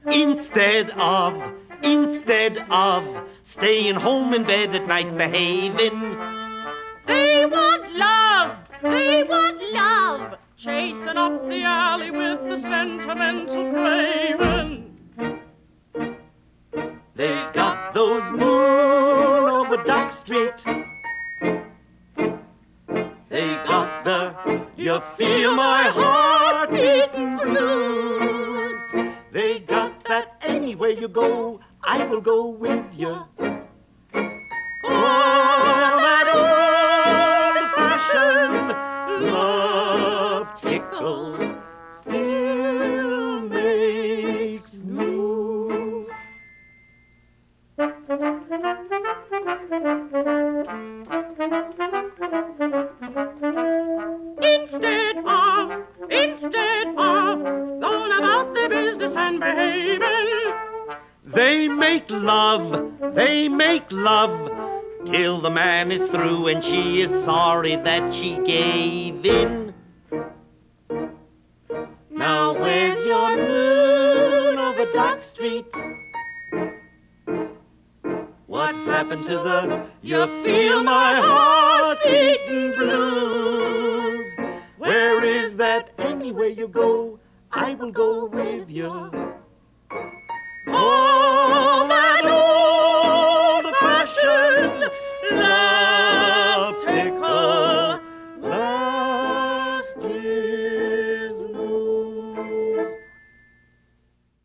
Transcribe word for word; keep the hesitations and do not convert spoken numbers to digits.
Instead of, instead of staying home in bed at night behaving. They want love, they want love, chasing up the alley with the sentimental craven. They got those moon over Dock Street. They got the you feel my heart beating blues. They got that anywhere you go, I will go with you. Oh, that old-fashioned love tickle still makes news. Instead of, instead of going about their business and behaving, they make love, they make love, till the man is through and she is sorry that she gave in. Now where's your moon over Dock Street? What happened to the you feel my heart beating blues? Where is that anywhere you go, I will go with you?